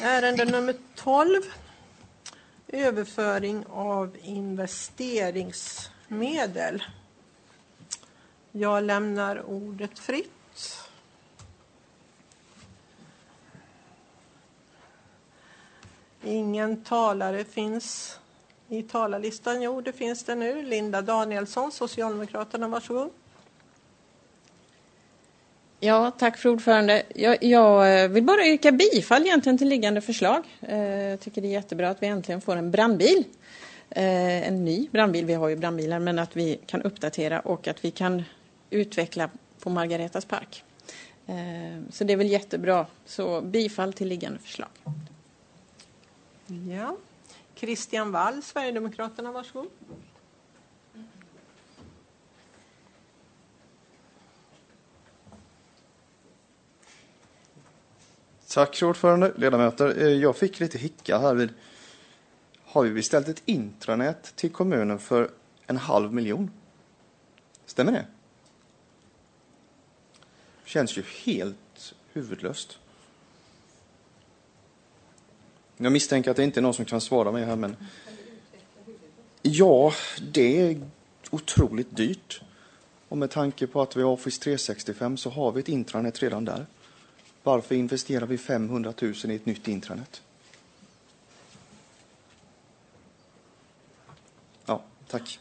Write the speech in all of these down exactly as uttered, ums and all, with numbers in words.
Ärende nummer tolv. Överföring av investeringsmedel. Jag lämnar ordet fritt. Ingen talare finns i talarlistan. Jo, det finns det nu. Linda Danielsson, Socialdemokraterna, varsågod. Ja, tack för ordförande. Jag, jag vill bara yrka bifall egentligen till liggande förslag. Jag tycker det är jättebra att vi äntligen får en brandbil. En ny brandbil, vi har ju brandbilar, men att vi kan uppdatera och att vi kan utveckla på Margaretas park. Så det är väl jättebra. Så bifall till liggande förslag. Ja. Christian Wall, Sverigedemokraterna, varsågod. Tack för ordförande, ledamöter. Jag fick lite hicka här. Vi har ju beställt ett intranät till kommunen för en halv miljon. Stämmer det? Känns ju helt huvudlöst. Jag misstänker att det inte är någon som kan svara mig här, men ja, det är otroligt dyrt. Och med tanke på att vi har Office tre sextiofem så har vi ett intranät redan där. Varför investerar vi femhundratusen i ett nytt intranät? Ja, tack.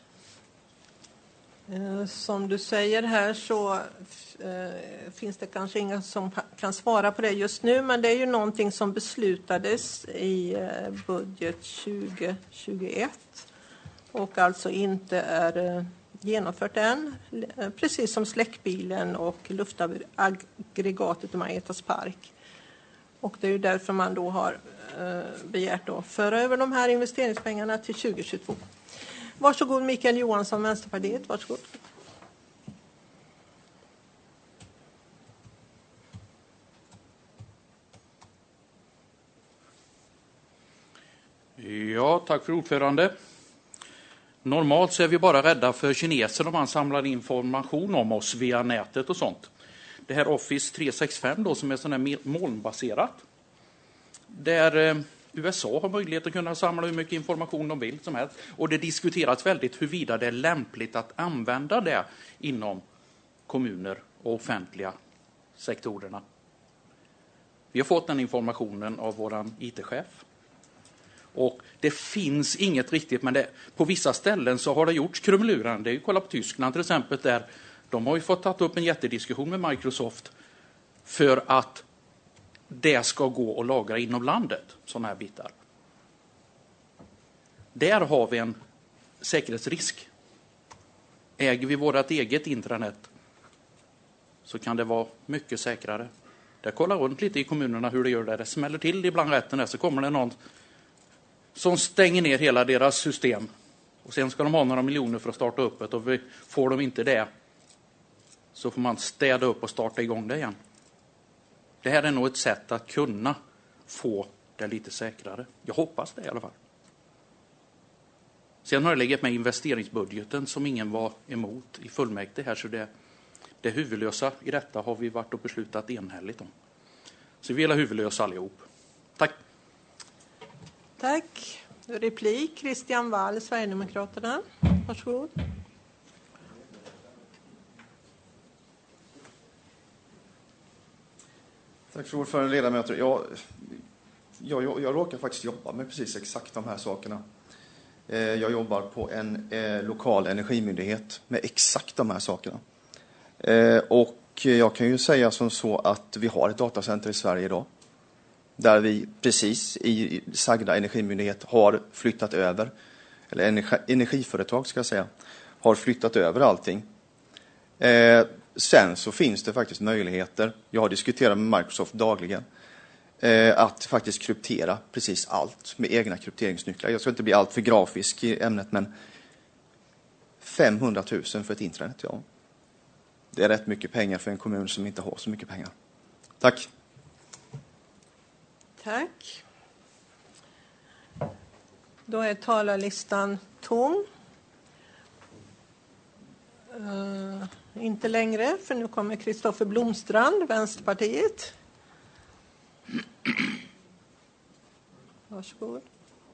Som du säger här så eh, finns det kanske ingen som kan svara på det just nu, men det är ju någonting som beslutades i eh, budget tjugo tjugoett och alltså inte är eh, genomfört än, precis som släckbilen och luftaggregatet i Margaretas park. Och det är ju därför man då har eh, begärt att föra över de här investeringspengarna till tjugo tjugotvå. Varsågod Mikael Johansson, Vänsterpartiet. Varsågod. Ja, tack för ordförande. Normalt så är vi bara rädda för kineser om man samlar information om oss via nätet och sånt. Det här Office tre sextiofem då, som är sån här molnbaserat. Där eh, U S A har möjlighet att kunna samla hur mycket information de vill som helst. Och det diskuteras väldigt huruvida det är lämpligt att använda det inom kommuner och offentliga sektorerna. Vi har fått den informationen av våran I T-chef. Och det finns inget riktigt, men det, på vissa ställen så har det gjorts krumelurer. Det är ju kolla på Tyskland till exempel, där de har ju fått ta upp en jättediskussion med Microsoft för att det ska gå att lagra inom landet, sådana här bitar. Där har vi en säkerhetsrisk. Äger vi vårt eget intranät så kan det vara mycket säkrare. Jag kollar runt lite i kommunerna hur det gör där. Det smäller till ibland rätten där, så kommer det någon som stänger ner hela deras system. Och sen ska de ha några miljoner för att starta upp det. Och får de inte det så får man städa upp och starta igång det igen. Det här är nog ett sätt att kunna få det lite säkrare. Jag hoppas det i alla fall. Sen har det legat med investeringsbudgeten som ingen var emot i fullmäktige här. Så det, det huvudlösa i detta har vi varit och beslutat enhälligt om. Så vi vill ha huvudlösa allihop. Tack. Tack. Replik, Christian Wall, Sverigedemokraterna. Varsågod. Tack för ordförande, ledamöter. Jag, jag, jag, jag råkar faktiskt jobba med precis exakt de här sakerna. Jag jobbar på en eh, lokal energimyndighet med exakt de här sakerna. Eh, och jag kan ju säga som så att vi har ett datacenter i Sverige idag. Där vi precis i sagda energimyndighet har flyttat över, eller energi, energiföretag ska jag säga, har flyttat över allting. Eh, sen så finns det faktiskt möjligheter, jag har diskuterat med Microsoft dagligen, eh, att faktiskt kryptera precis allt med egna krypteringsnycklar. Jag ska inte bli allt för grafisk i ämnet, men femhundratusen för ett intranät, ja. Det är rätt mycket pengar för en kommun som inte har så mycket pengar. Tack. Tack. Då är talarlistan tom. Uh, inte längre, för nu kommer Kristoffer Blomstrand, Vänsterpartiet. Varsågod.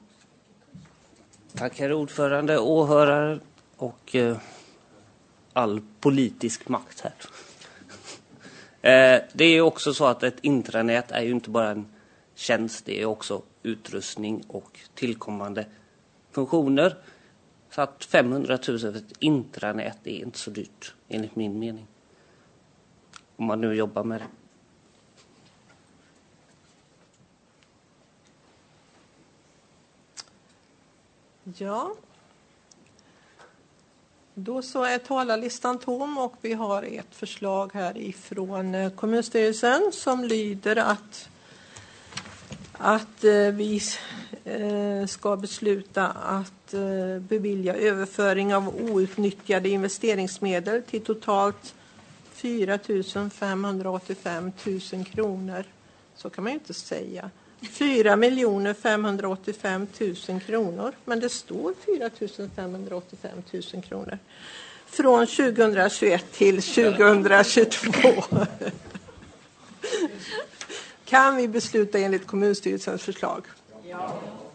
Tack herr ordförande, åhörare och eh, all politisk makt här. eh, det är ju också så att ett intranät är ju inte bara en tjänst, det är också utrustning och tillkommande funktioner. Så att femhundratusen för ett intranät är inte så dyrt enligt min mening. Om man nu jobbar med det. Ja. Då så är talarlistan tom och vi har ett förslag här ifrån kommunstyrelsen som lyder att, att vi ska besluta att bevilja överföring av outnyttjade investeringsmedel till totalt fyra tusen femhundraåttiofem tusen kronor. Så kan man ju inte säga. fyra miljoner femhundraåttiofem tusen kronor, men det står fyra tusen femhundraåttiofem tusen kronor. Från tjugohundratjugoett till tjugohundratjugotvå. Kan vi besluta enligt kommunstyrelsens förslag? Ja.